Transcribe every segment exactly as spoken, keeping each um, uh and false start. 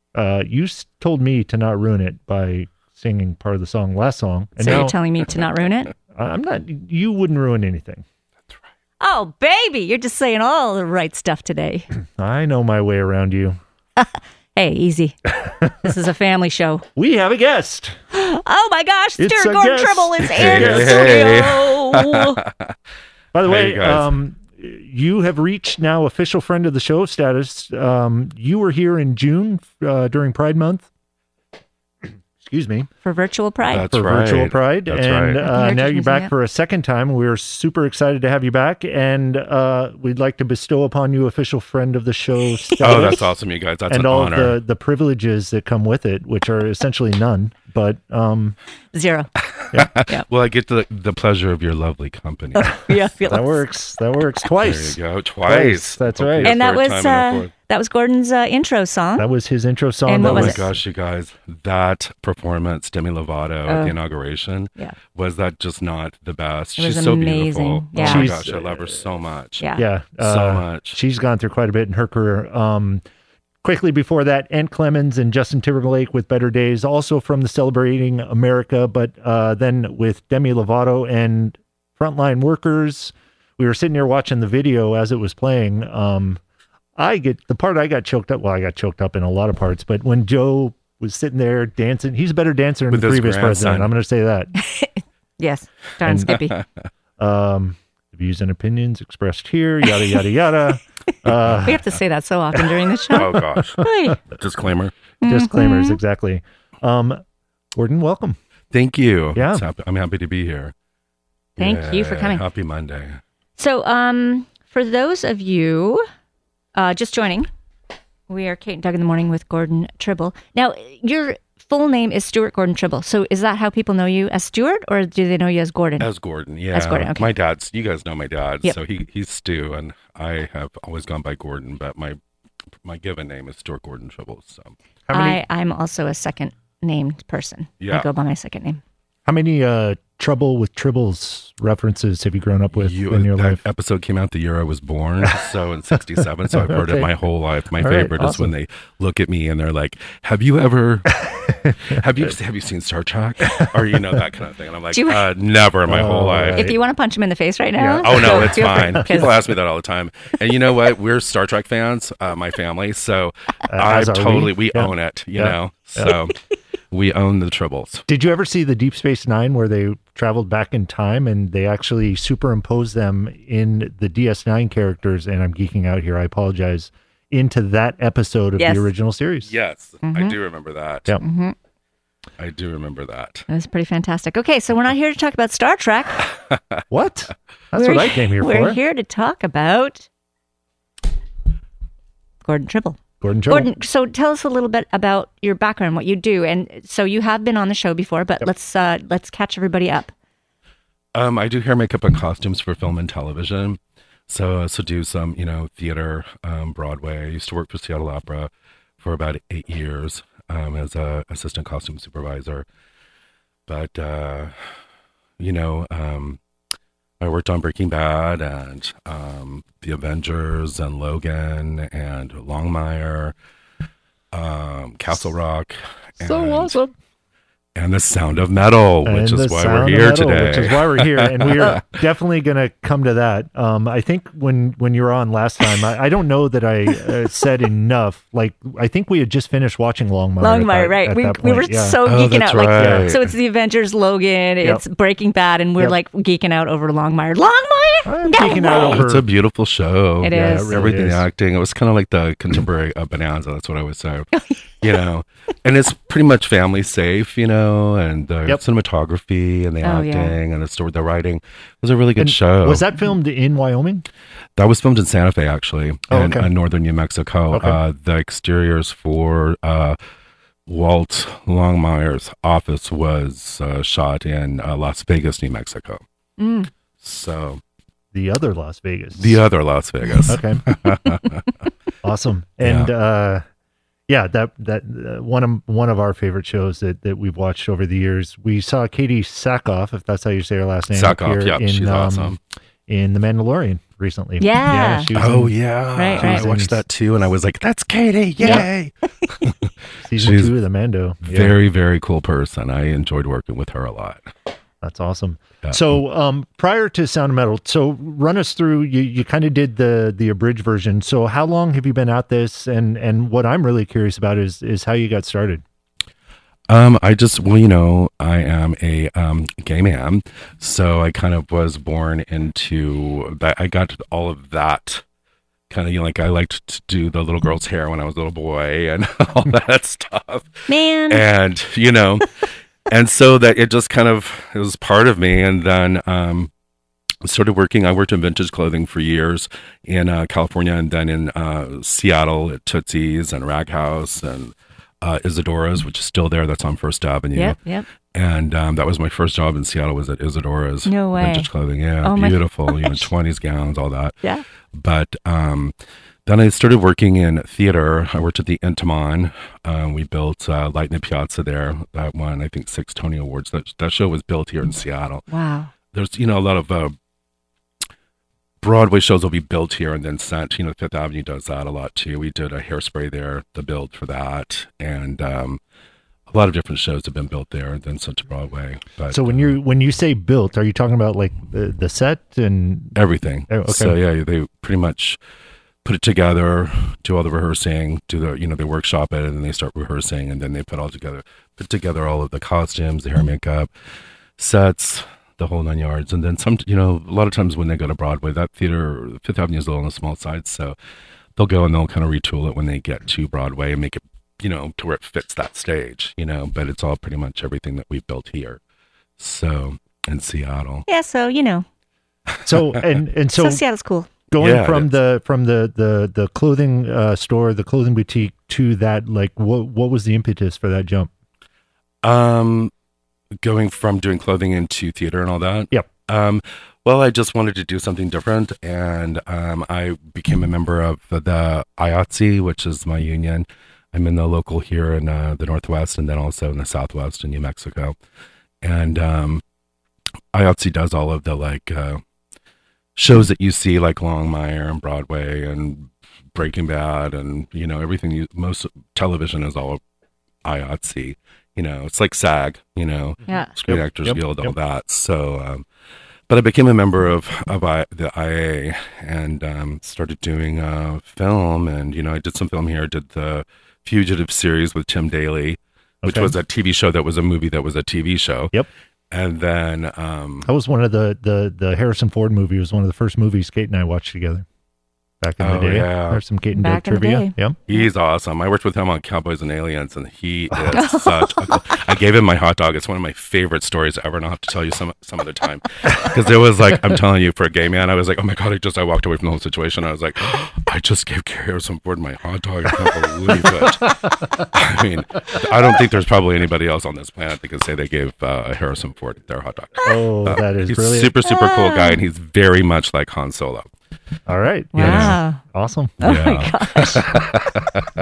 uh, you s- told me to not ruin it by singing part of the song last song. And So now, you're telling me to not ruin it? I'm not. You wouldn't ruin anything. Oh, baby, you're just saying all the right stuff today. I know my way around you. Hey, easy. This is a family show. We have a guest. Oh my gosh, It's Stuart a Gordon guest. Tribble is in Hey, the hey. studio. By the Hey, way, you guys. um, you have reached now official friend of the show status. Um, you were here in June uh, during Pride Month. Excuse me. For virtual pride. That's for right. virtual Pride, That's and right. uh, Heritage now you're Museum, back yep. for a second time. We're super excited to have you back, and uh, we'd like to bestow upon you official friend of the show status. Oh, that's awesome, you guys. That's and an all honor. of the, the privileges that come with it, which are essentially none. But um, Zero. Well, I get the the pleasure of your lovely company. Yeah, feel that works. That works twice. There you go. Twice, Twice. that's Hopefully right. a And that third was time and a uh, fourth. that was Gordon's uh, intro song. That was his intro song. And that what Oh was my it? gosh, you guys, that performance, Demi Lovato at Oh. the inauguration, Yeah. was that just not the best? It was She's so amazing. beautiful. Yeah. Oh my She's- gosh, I love her so much. Yeah. Yeah, So uh, much. She's gone through quite a bit in her career. Um, quickly before that, Ant Clemens and Justin Timberlake with Better Days, also from the Celebrating America, but uh, then with Demi Lovato and Frontline Workers. We were sitting here watching the video as it was playing. Um, I get the part I got choked up. Well, I got choked up in a lot of parts, but when Joe was sitting there dancing, he's a better dancer than With the his previous president. grandson. I'm going to say that. Yes. Darn Skippy. Um, views and opinions expressed here, yada, yada, yada. Uh, We have to say that so often during the show. Oh gosh. Hey. Disclaimer. disclaimers, exactly. Um, Gordon, welcome. Thank you. Yeah. It's happy, I'm happy to be here. Thank you for Yeah, coming. Happy Monday. So, um, for those of you uh, just joining, we are Kate and Doug in the Morning with Gordon Tribble. Now, your full name is Stuart Gordon Tribble. So, is that how people know you, as Stuart, or do they know you as Gordon? As Gordon, yeah. As Gordon, okay. My dad's, you guys know my dad, Yep. so he he's Stu, and I have always gone by Gordon, but my my given name is Stuart Gordon Tribble. So How many, I, I'm also a second named person. Yeah. I go by my second name. how many uh, Trouble with Tribbles references have you grown up with you, in your that life? episode came out the year I was born, so in sixty-seven. So I've heard Okay. it my whole life. My All right, favorite is awesome. when they look at me and they're like, "Have you ever, have you have you seen Star Trek?" Or you know that kind of thing. And I'm like, Do you- uh, "Never in my Oh, whole life." right. If you want to punch him in the face right now, Yeah. Oh no, go- it's feel free, fine. 'cause- People ask me that all the time, and you know what? We're Star Trek fans, uh, my family, so I as are we. totally we, Yeah. own it. You Yeah. know, so we own the Tribbles. Did you ever see the Deep Space Nine where they traveled back in time and they actually superimposed them in the D S nine characters? And I'm geeking out here. I apologize. Into that episode of Yes. the original series. Yes, I do remember that. Yep. I do remember that. It was pretty fantastic. Okay, so we're not here to talk about Star Trek. What? That's We're- what I came here We're for. here to talk about Gordon Tribble. Gordon Tribble. Gordon, so tell us a little bit about your background, what you do, and so you have been on the show before, but let's uh, let's catch everybody up. Um, I do hair, makeup, and costumes for film and television. So I also do some, you know, theater, um, Broadway. I used to work for Seattle Opera for about eight years um, as a assistant costume supervisor. But uh, you know, um, I worked on Breaking Bad and um, The Avengers and Logan and Longmire, um, Castle Rock, and, So awesome. and The Sound of Metal, which And is the why Sound we're of here Metal, today. Which is why we're here, and we are definitely going to come to that. Um, I think when when you were on last time, I, I don't know that I uh, said enough. Like I think we had just finished watching Longmire. at Longmire, that- right? at We, that we point, were yeah. so Oh, geeking that's out. Like, right. so it's the Avengers, Logan, it's Breaking Bad, and we're Yep. like geeking out over Longmire. Longmire? I'm No geeking out way! over It's a beautiful show. It Yeah, is. it really Everything, is. the acting. It was kind of like the contemporary uh, Bonanza. That's what I would say. You know, and it's pretty much family safe. You know, and the Yep. cinematography and the Oh, yeah. acting and the story, the writing. It was a really good And show. Was that filmed in Wyoming? That was filmed in Santa Fe, actually, Oh, in okay. uh, northern New Mexico. Okay. Uh, the exteriors for uh, Walt Longmire's office was uh, shot in uh, Las Vegas, New Mexico. Mm. So The other Las Vegas. the other Las Vegas. Okay. Awesome. And uh yeah, that that uh, one of one of our favorite shows that, that we've watched over the years. We saw Katie Sackhoff, if that's how you say her last name. up Sackhoff, here yeah, in, she's um, awesome. In The Mandalorian recently. Yeah. she was Oh in- yeah, Right, I right. watched that too, and I was like, "That's Katie! Yay!" season She's two of the Mando. Yeah, Very, very cool person. I enjoyed working with her a lot. that's awesome. Yeah. So, um, prior to Sound of Metal, so run us through. You you kind of did the the abridged version. So, how long have you been at this? And and what I'm really curious about is is how you got started. Um, I just, well, you know, I am a um, gay man, so I kind of was born into that. I got all of that kind of, you know, like I liked to do the little girl's hair when I was a little boy and all that stuff. Man. And, you know, and so that it just kind of, it was part of me. And then, um, started working. I worked in vintage clothing for years in uh, California and then in uh, Seattle at Tootsie's and Rag House and uh, Isadora's, which is still there. That's on First Avenue. Yep, yep. And um, that was my first job in Seattle, was at Isadora's. No way. Vintage clothing. Yeah, Oh my beautiful. You know, gosh. twenties gowns, all that. Yeah. But um, then I started working in theater. I worked at the Intiman. Um, we built uh, Light in the Piazza there. That won, I think, six Tony Awards. That, that show was built here in Seattle. Wow. There's, you know, a lot of uh, Broadway shows will be built here and then sent. You know, Fifth Avenue does that a lot too. We did a Hairspray there, the build for that. And um, a lot of different shows have been built there and then sent to Broadway. But, So when uh, you when you say built, are you talking about like the, the set and everything. Oh, okay. So yeah, they pretty much put it together, do all the rehearsing, do the, you know, they workshop it and then they start rehearsing and then they put all together, put together all of the costumes, the hair, makeup, sets, the whole nine yards. And then some, you know, a lot of times when they go to Broadway, that theater, Fifth Avenue is a little on the small side. So they'll go and they'll kind of retool it when they get to Broadway and make it, you know, to where it fits that stage, you know, but it's all pretty much everything that we built here. So in Seattle. Yeah, so, you know. so and and So, so Seattle's cool. going Yeah, it from is. the from the the the clothing uh, store, the clothing boutique to that, like what what was the impetus for that jump? Um, going from doing clothing into theater and all that. Yep. Um, well, I just wanted to do something different, and um, I became a member of the, the I A T S E, which is my union. I'm in the local here in uh, the Northwest, and then also in the Southwest in New Mexico. And um, I A T S E does all of the like uh, shows that you see, like Longmire and Broadway and Breaking Bad, and you know everything. You, most television is all I A T S E. You know, it's like SAG, you know, Yeah. Screen Yep, Actors yep, Guild, all yep. that. So, um, but I became a member of, of I, the I A and um, started doing uh, film. And, you know, I did some film here. I did the Fugitive series with Tim Daly, which Okay. was a T V show that was a movie that was a T V show. Yep. And then, um, That was one of the the the Harrison Ford movie. It was one of the first movies Kate and I watched together back in Oh, the day. yeah. There's some Kate and Back Doug in the trivia. day. Yep. he's awesome. I worked with him on Cowboys and Aliens, and he is such a, I gave him my hot dog. It's one of my favorite stories ever, and I'll have to tell you some some other time. Because it was like, I'm telling you, for a gay man, I was like, oh my God, I just, I walked away from the whole situation. I was like, I just gave Harrison Ford my hot dog. I can't believe it. I mean, I don't think there's probably anybody else on this planet that can say they gave uh, Harrison Ford their hot dog. Oh, Uh, that is he's brilliant. super, super cool guy, and he's very much like Han Solo. All right. Wow. Yes. Awesome. Oh Yeah. my gosh.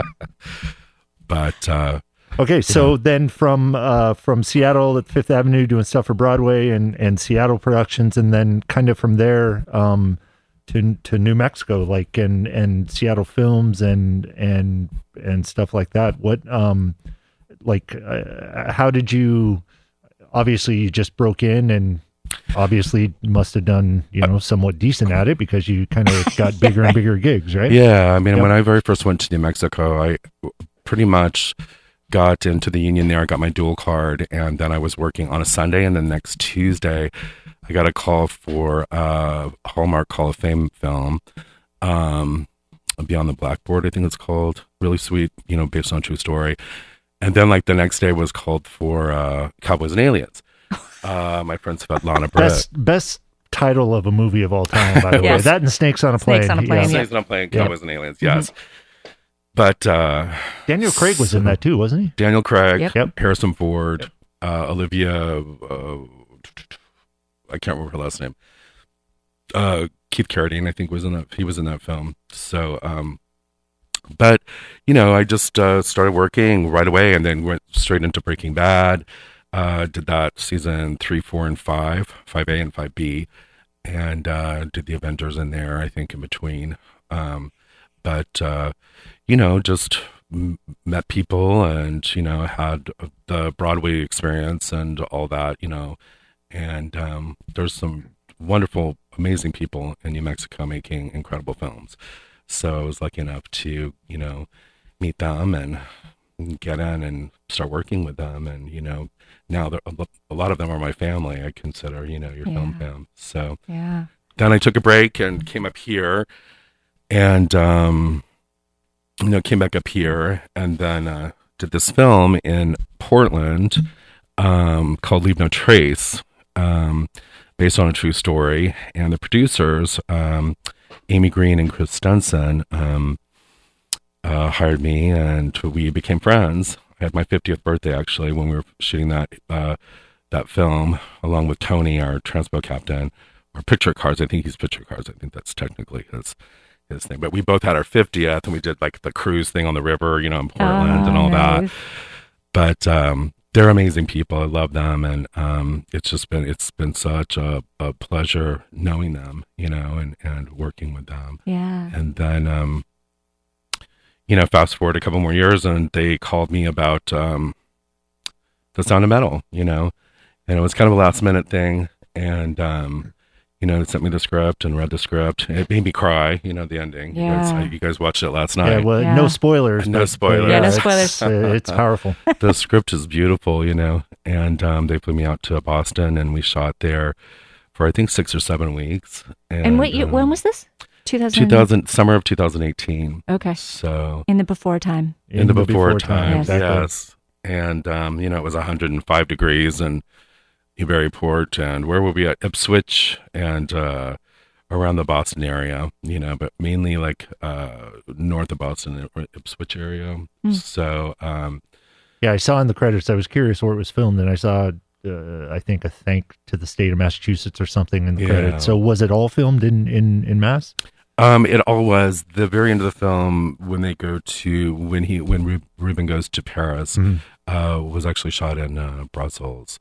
But, uh, Okay, so then from uh, from Seattle at Fifth Avenue doing stuff for Broadway and, and Seattle productions, and then kind of from there um, to to New Mexico, like and and Seattle films and and and stuff like that. What um like uh, how did you? Obviously, you just broke in and obviously must have done you know somewhat decent at it because you kind of got bigger and bigger gigs, right? yeah, I mean, Yep. when I very first went to New Mexico, I pretty much got into the union there. I got my dual card, and then I was working on a Sunday, and then next Tuesday, I got a call for a Hallmark Hall of Fame film, um, Beyond the Blackboard, I think it's called. Really sweet, you know, based on a true story. And then, like, the next day was called for uh, Cowboys and Aliens. Uh, my friend Svetlana Britt. Best best title of a movie of all time, by the way. Yes. That and Snakes on a Plane. Snakes on a Plane, Yeah. yeah. Snakes on a Plane, Yeah. Cowboys and Aliens, yes. But uh, Daniel Craig was in that too, wasn't he? Daniel Craig, Yep. Yep. Harrison Ford, uh, Olivia, uh, I can't remember her last name. Uh, Keith Carradine, I think, was in that. He was in that film. So, um, but you know, I just uh, started working right away, and then went straight into Breaking Bad. Uh, did that season three, four, and five, five A and five B, and uh, did the Avengers in there. I think in between. Um, but uh, you know, just m- met people and, you know, had the Broadway experience and all that, you know, and um, there's some wonderful, amazing people in New Mexico making incredible films. So I was lucky enough to, you know, meet them and get in and start working with them. And, you know, now a lot of them are my family, I consider, you know, your Yeah. film fam. So Yeah. then I took a break and came up here and, um, you know, came back up here and then uh, did this film in Portland um, called Leave No Trace, um, based on a true story. And the producers, um, Amy Green and Chris Stenson, um, uh, hired me and we became friends. I had my fiftieth birthday actually when we were shooting that uh, that film along with Tony, our transpo captain, or picture cars. I think he's picture cars. I think that's technically his his thing. But we both had our fiftieth and we did like the cruise thing on the river, you know, in Portland Oh, and all nice. that. But um, they're amazing people. I love them, and um, it's just been it's been such a, a pleasure knowing them, you know, and, and working with them. Yeah. And then, um, you know, fast forward a couple more years, and they called me about um, The Sound of Metal, you know, and it was kind of a last minute thing, and um, you know, sent me the script and read the script. It made me cry, you know, the ending. You guys, Yeah. you guys watched it last Yeah, night. well, Yeah. no spoilers. No but- but spoilers. Yeah, no it's- spoilers. uh, It's powerful. The script is beautiful, you know, and um, they flew me out to Boston, and we shot there for I think six or seven weeks. And, And what year, um, when was this? two thousand? two thousand summer of two thousand eighteen. Okay. So In the before time. in, the, before, time, Yes. exactly. yes. And um, you know, it was one hundred five degrees in Newburyport, and where were we at? Ipswich and uh, around the Boston area, you know, but mainly like uh, north of Boston, Ipswich area. Mm. So um, Yeah, I saw in the credits. I was curious where it was filmed, and I saw, uh, I think, a thank to the state of Massachusetts or something in the Yeah. credits. So was it all filmed in in in Mass? Um, it all was the very end of the film when they go to when he when Ru- Ruben goes to Paris Mhm. uh, was actually shot in uh, Brussels.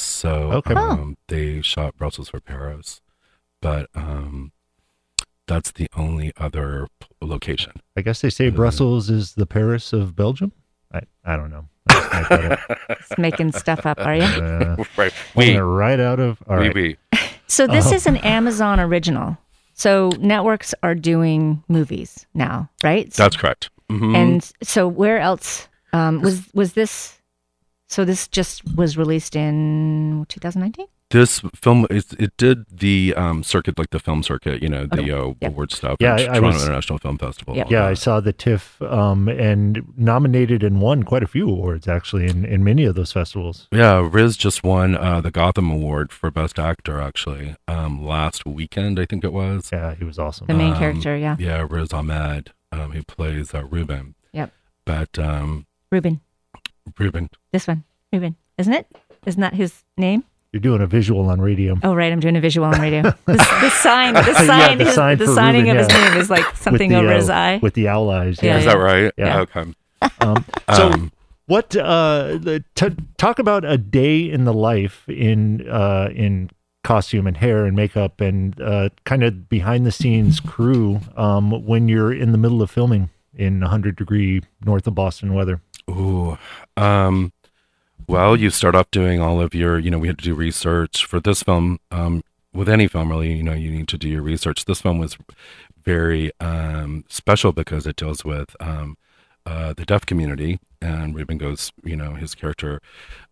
So Okay. Oh. um, they shot Brussels for Paris, but um, that's the only other p- location. I guess they say Uh, Brussels is the Paris of Belgium. I I don't know. I just make that up. Just making stuff up, are you? Uh, right, pulling we it right out of. All we right. we So this Oh. is an Amazon original. So networks are doing movies now, right? that's correct. Mhm. And so where else um, was was this? So this just was released in twenty nineteen. This film, it, it did the um, circuit, like the film circuit, you know, the Okay. uh, Yep. award stuff. Yeah, at I- I Toronto was- International Film Festival. Yep. all Yeah, I that. saw the TIFF um, and nominated and won quite a few awards actually in, in many of those festivals. Yeah, Riz just won uh, the Gotham Award for Best Actor, actually, um, last weekend, I think it was. Yeah, he was awesome. The main Um, character, yeah. Yeah, Riz Ahmed, um, who plays uh, Ruben. Yep. But um, Ruben. Ruben, This one. Ruben. Isn't it? Isn't that his name? You're doing a visual on radio. Oh, right. I'm doing a visual on radio. The, the sign, the Yeah, sign, the his- sign the for signing Ruben, of his yeah. name is like something With the, over uh, his eye. with the owl eyes. Yeah, is yeah. that right? Yeah. Okay. Um, so, Um, what? Uh, the, t- talk about a day in the life in uh, in costume and hair and makeup and uh, kind of behind the scenes crew um, when you're in the middle of filming in one hundred degree north of Boston weather. Ooh. Um, well, you start off doing all of your, you know, we had to do research for this film. Um, with any film, really, you know, you need to do your research. This film was very um, special because it deals with um, uh, the deaf community. And Ruben goes, you know, his character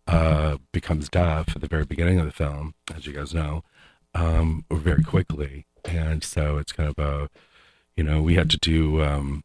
uh, becomes deaf at the very beginning of the film, as you guys know, um, very quickly. And so it's kind of a, you know, we had to do um,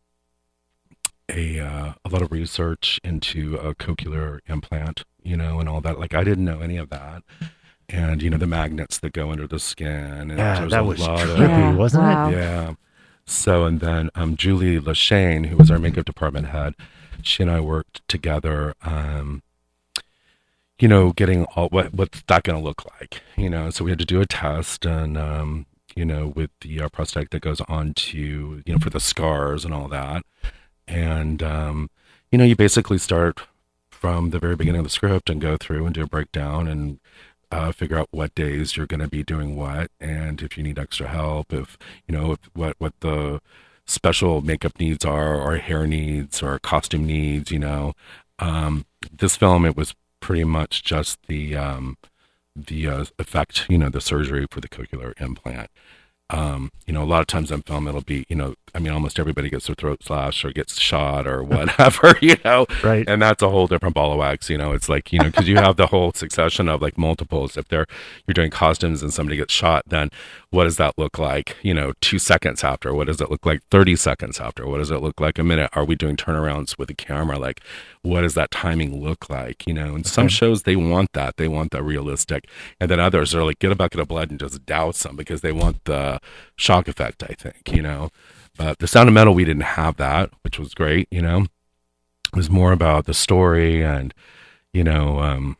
a uh, a lot of research into a cochlear implant, you know, and all that. Like I didn't know any of that, and you know the magnets that go under the skin. And Yeah, there's that a was lot trippy, of Yeah, wasn't wow. it? yeah. So and then um, Julie Lashane, who was our makeup department head, she and I worked together. Um, you know, getting all what what's that going to look like? You know, so we had to do a test, and um, you know, with the uh, prosthetic that goes on to you know for the scars and all that. And, um, you know, you basically start from the very beginning of the script and go through and do a breakdown and uh, figure out what days you're going to be doing what. And if you need extra help, if, you know, if, what, what the special makeup needs are, or hair needs, or costume needs. You know, um, this film, it was pretty much just the um, the uh, effect, you know, the surgery for the cochlear implant. Um, you know, a lot of times on film, it'll be, you know, I mean, almost everybody gets their throat slashed or gets shot or whatever, you know, Right. and that's a whole different ball of wax, you know, it's like, you know, because you have the whole succession of like multiples. If they're, you're doing costumes and somebody gets shot, then what does that look like, you know, two seconds after? What does it look like thirty seconds after? What does it look like a minute? Are we doing turnarounds with the camera? Like, what does that timing look like? You know, and some Okay. shows, they want that. They want that realistic. And then others are like, get a bucket of blood and just douse them because they want the shock effect, I think, you know. But The Sound of Metal, we didn't have that, which was great, you know. It was more about the story and, you know, um,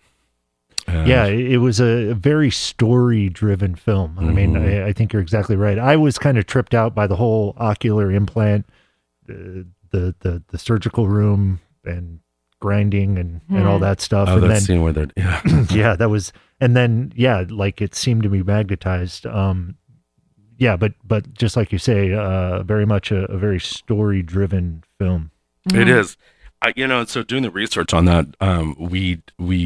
and Yeah, it it was a very story-driven film. I mean, Mhm. I, I think you're exactly right. I was kind of tripped out by the whole ocular implant, uh, the the the surgical room, and grinding and and all Hmm. that stuff. Oh, and that then scene where they're, yeah. yeah, that was, and then yeah, like it seemed to be magnetized. Um, yeah, but but just like you say, uh, very much a, a very story-driven film. It is. I, you know, so doing the research on that, um, we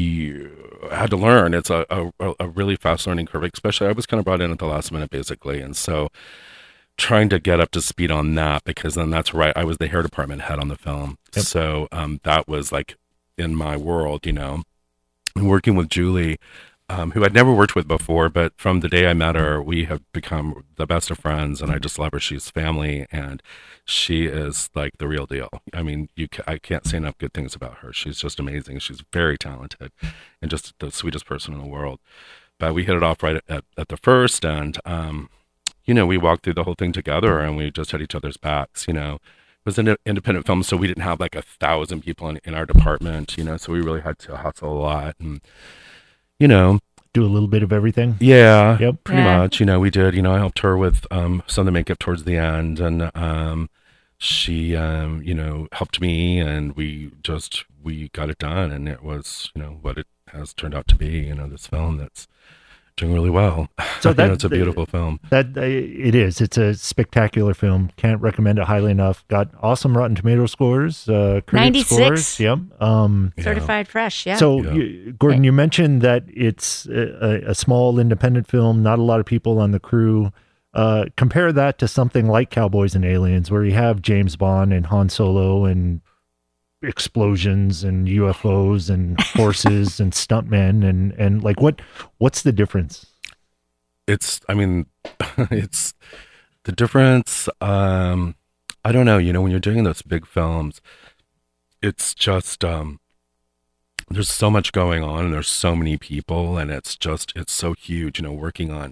we had to learn. It's a, a, a really fast learning curve, especially I was kind of brought in at the last minute, basically. And so trying to get up to speed on that, because then that's right. I was the hair department head on the film. Yep. So um, that was like in my world, you know, and working with Julie, um, who I'd never worked with before, but from the day I met her, we have become the best of friends, and I just love her. She's family, and she is like the real deal. I mean, you ca- I can't say enough good things about her. She's just amazing. She's very talented and just the sweetest person in the world. But we hit it off right at, at the first, and um, you know, we walked through the whole thing together, and we just had each other's backs. You know, it was an independent film, so we didn't have like a thousand people in, in our department. You know, so we really had to hustle a lot, and you know, Do a little bit of everything. yeah, Yep. pretty Yeah. much. You know, we did. You know, I helped her with um, some of the makeup towards the end, and um, she, um, you know, helped me, and we just we got it done, and it was, you know, what it has turned out to be. You know, this film that's doing really well. So You that- know, it's a beautiful film. That uh, it is. It's a spectacular film. Can't recommend it highly enough. Got awesome Rotten Tomato scores. Uh, critic ninety-six. scores. Yep. Um, Yeah. Certified fresh, yeah. So, Yeah. you, Gordon, you mentioned that it's a, a small independent film. Not a lot of people on the crew. Uh, compare that to something like Cowboys and Aliens, where you have James Bond and Han Solo and explosions and U F Os and horses and stuntmen and and like what what's the difference? It's, I mean, it's the difference. Um, I don't know. You know, when you're doing those big films, it's just, um, there's so much going on, and there's so many people, and it's just, it's so huge, you know, working on,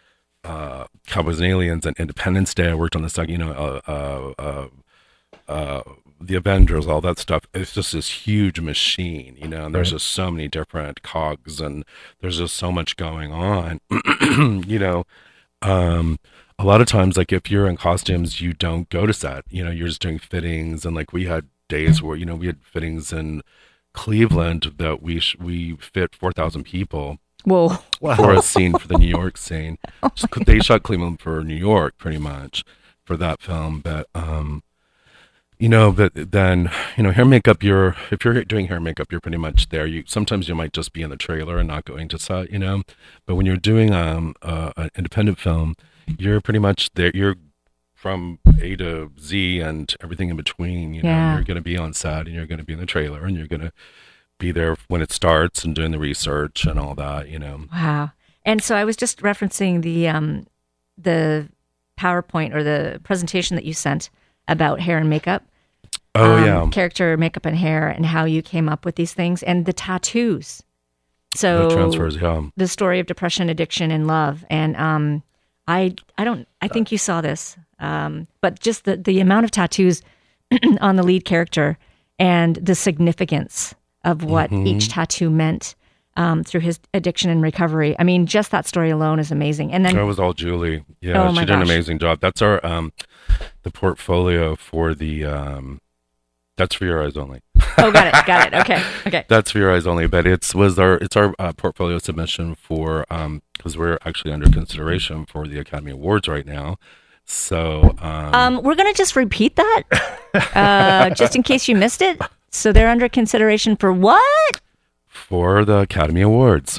uh, Cowboys and Aliens and Independence Day. I worked on the second, you know, uh, uh, uh, uh, the Avengers, all that stuff. It's just this huge machine, you know, and there's Right. just so many different cogs, and there's just so much going on, you know. Um, a lot of times, like if you're in costumes, you don't go to set, you know, you're just doing fittings. And like we had days where, you know, we had fittings in Cleveland that we, sh- we fit four thousand people Whoa. Wow. for a scene for the New York scene. So they shot Cleveland for New York pretty much for that film. But, um, you know, but then, you know, hair makeup, you're, if you're doing hair makeup, you're pretty much there. You, sometimes you might just be in the trailer and not going to set, you know, but when you're doing, um, uh, an independent film, you're pretty much there. You're from A to Z and everything in between, you know, Yeah. you're going to be on set, and you're going to be in the trailer, and you're going to be there when it starts and doing the research and all that, you know. Wow. And so I was just referencing the um, the PowerPoint or the presentation that you sent about hair and makeup. Oh, um, yeah. Character makeup and hair, and how you came up with these things, and the tattoos. So The transfers, yeah. the story of depression, addiction, and love. And um, I I don't I think you saw this, um, but just the the amount of tattoos on the lead character and the significance of what Mm-hmm. each tattoo meant um, through his addiction and recovery. I mean, just that story alone is amazing. And then That was all Julie. Yeah, Oh, my she did an gosh. amazing job. That's our um the portfolio for the um that's for your eyes only. oh, got it, got it. Okay, okay. That's for your eyes only, but it's was our it's our uh, portfolio submission for um because we're actually under consideration for the Academy Awards right now. So, um, Um, we're going to just repeat that, uh, just in case you missed it. So they're under consideration for what? for the Academy Awards.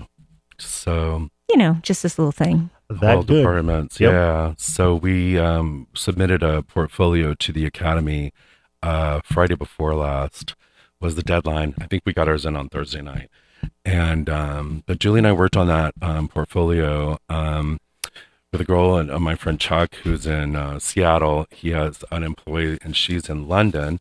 So, You know, just this little thing. That all good. departments, Yep. yeah. So we um, submitted a portfolio to the Academy uh, Friday before last was the deadline. I think we got ours in on Thursday night. And um, but Julie and I worked on that um, portfolio um, with a girl and uh, my friend Chuck, who's in uh, Seattle. He has an employee, and she's in London,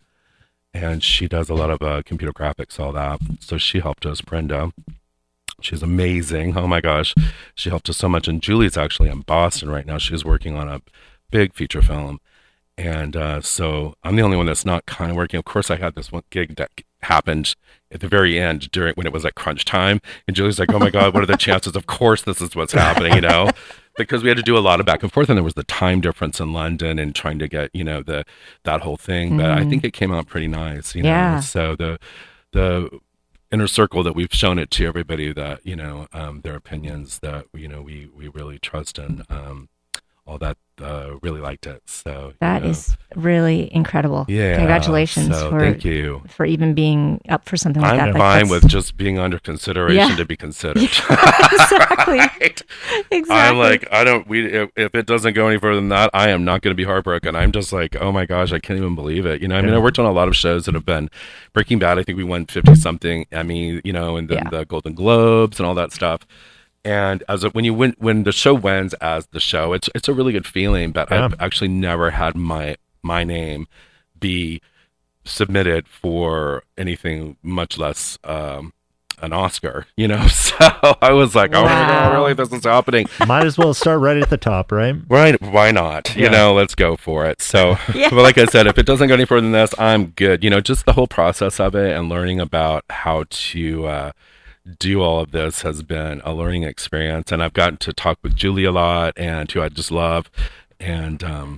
and she does a lot of uh, computer graphics, all that. So she helped us, Brenda. She's amazing. Oh my gosh, she helped us so much. And Julie's actually in Boston right now. She's working on a big feature film. And uh, so I'm the only one that's not kind of working. Of course, I had this one gig that happened at the very end during when it was like crunch time. And Julie's like, oh my God, what are the chances? Of course, this is what's happening, you know, because we had to do a lot of back and forth. And there was the time difference in London and trying to get, you know, the that whole thing. But I think it came out pretty nice, you know. Yeah. So the the inner circle that we've shown it to everybody that, you know, um, their opinions that, you know, we, we really trust and um, all that uh, really liked it. So That you know. is really incredible. Yeah. Congratulations So for thank you. for even being up for something like I'm that. Like, fine that's- with just being under consideration Yeah. to be considered. exactly. Right? Exactly. I'm like, I don't, we, if, if it doesn't go any further than that, I am not going to be heartbroken. I'm just like, oh my gosh, I can't even believe it. You know, I mean, Yeah. I worked on a lot of shows that have been Breaking Bad. I think we won fifty something Emmy, you know, and then Yeah. the Golden Globes and all that stuff. And as a, when you win, when the show wins as the show, it's, it's a really good feeling, but Yeah. I've actually never had my, my name be submitted for anything, much less, um, an Oscar, you know? So I was like, oh my Wow. God, really, this is happening. Might as well start right at the top, right? Right? Why not? You Yeah. know, let's go for it. So, Yeah. but like I said, if it doesn't go any further than this, I'm good. You know, just the whole process of it and learning about how to uh, do all of this has been a learning experience. And I've gotten to talk with Julie a lot, and who I just love. And, um,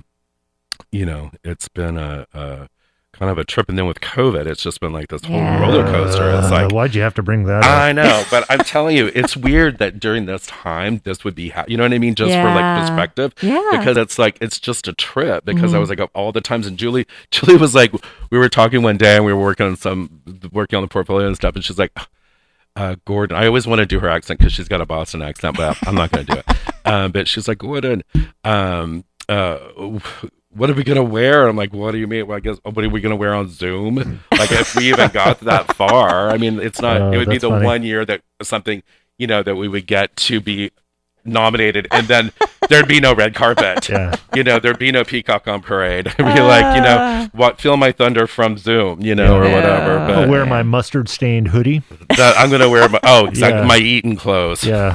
you know, it's been a, a kind of a trip. And then with COVID, it's just been like this whole Yeah. roller coaster. It's Uh, like, why'd you have to bring that up? I know, but I'm telling you, it's weird that during this time, this would be, ha- you know what I mean? Just for like Yeah. perspective. Yeah. Because it's like, it's just a trip because Mm-hmm. I was like, all the times. And Julie, Julie was like, we were talking one day and we were working on some, working on the portfolio and stuff. And she's like, uh, Gordon, I always want to do her accent because she's got a Boston accent, but I'm not going to do it. Um, but she's like, Gordon, um, uh, what are we going to wear? I'm like, what do you mean? Well, I guess, what are we going to wear on Zoom? Like, if we even got that far, I mean, it's not, Oh, it would be that's the funny. one year that something, you know, that we would get to be nominated and then there'd be no red carpet. Yeah. You know, there'd be no peacock on parade. It'd be like, you know, what, feel my thunder from Zoom, you know, or Yeah. whatever. I'll But wear my mustard stained hoodie. that, I'm going to wear my, oh, exactly, Yeah. my Eton clothes. Yeah.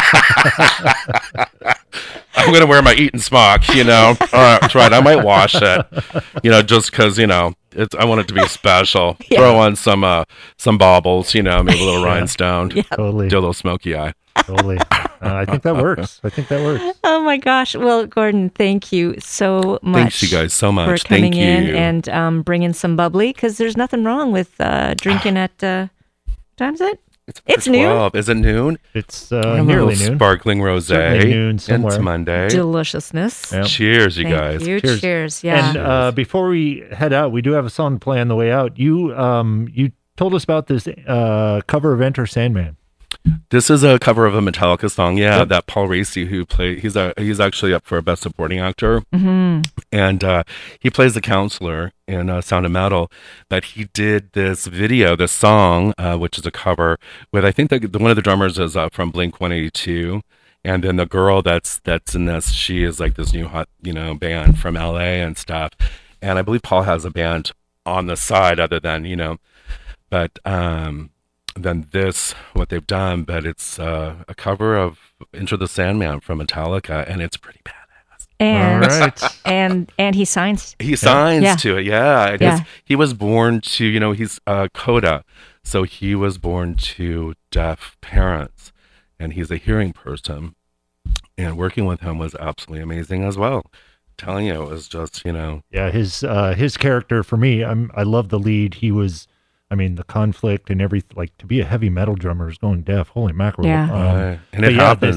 I'm going to wear my Eton smock, you know. All right, that's right. I might wash it, you know, just because, you know, it's, I want it to be special. Yeah. Throw on some uh, some baubles, you know, maybe a little rhinestone, Totally. do a little smoky eye. Totally. Uh, I think that works. I think that works. Oh my gosh. Well, Gordon, thank you so much. Thanks, you guys, so much. For coming Thank you. in and um, bringing some bubbly, because there's nothing wrong with uh, drinking at, uh, what time is it? It's, It's noon? twelve. Is it noon? It's uh, A nearly little noon. Sparkling rosé. Certainly noon somewhere. It's Monday. Deliciousness. Yeah. Cheers, you Thank guys. you. Cheers. Cheers. Yeah. And uh, before we head out, we do have a song to play on the way out. You um you told us about this uh, cover of Enter Sandman. This is a cover of a Metallica song. Yeah, Yep. that Paul Raci who played. He's a he's actually up for a Best Supporting Actor, hmm and uh, he plays the counselor in uh, Sound of Metal. But he did this video, this song, uh, which is a cover with I think the, the one of the drummers is uh, from Blink one eighty-two, and then the girl that's that's in this, she is like this new hot you know band from L A and stuff. And I believe Paul has a band on the side other than you know, but um. than this, what they've done, but it's uh, a cover of Enter the Sandman from Metallica, and it's pretty badass. And, All right. and, and he signs. He signs Yeah. to it, yeah. And Yeah. his- He was born to, you know, he's uh, Coda, so he was born to deaf parents, and he's a hearing person, and working with him was absolutely amazing as well. Telling you, it was just, you know, Yeah, his uh, his character for me, I'm I love the lead. He was, I mean, the conflict and everything. Like to be a heavy metal drummer is going deaf. Holy mackerel! Yeah. Um, uh, and but it yeah, happens. this-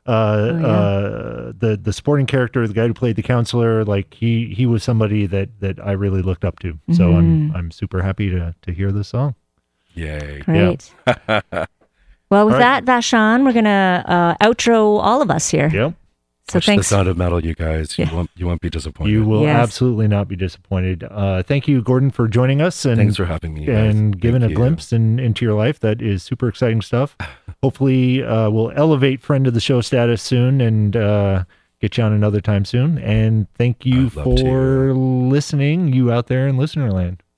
uh, Oh, yeah. uh, the the supporting character, the guy who played the counselor, like he he was somebody that that I really looked up to. So I'm I'm super happy to to hear this song. Yay. Great. Well, with All that, right. Vashon, we're gonna uh, outro all of us here. Yep. So Watch the thanks. Sound of Metal, you guys. You Yeah. won't you won't be disappointed. You will Yes. absolutely not be disappointed. Uh, thank you, Gordon, for joining us and Thanks for having me. you guys. and giving Thank a you. glimpse in, into your life. That is super exciting stuff. Hopefully, uh, we'll elevate friend of the show status soon and uh, get you on another time soon. And thank you I'd love for listening, you out there in listener land.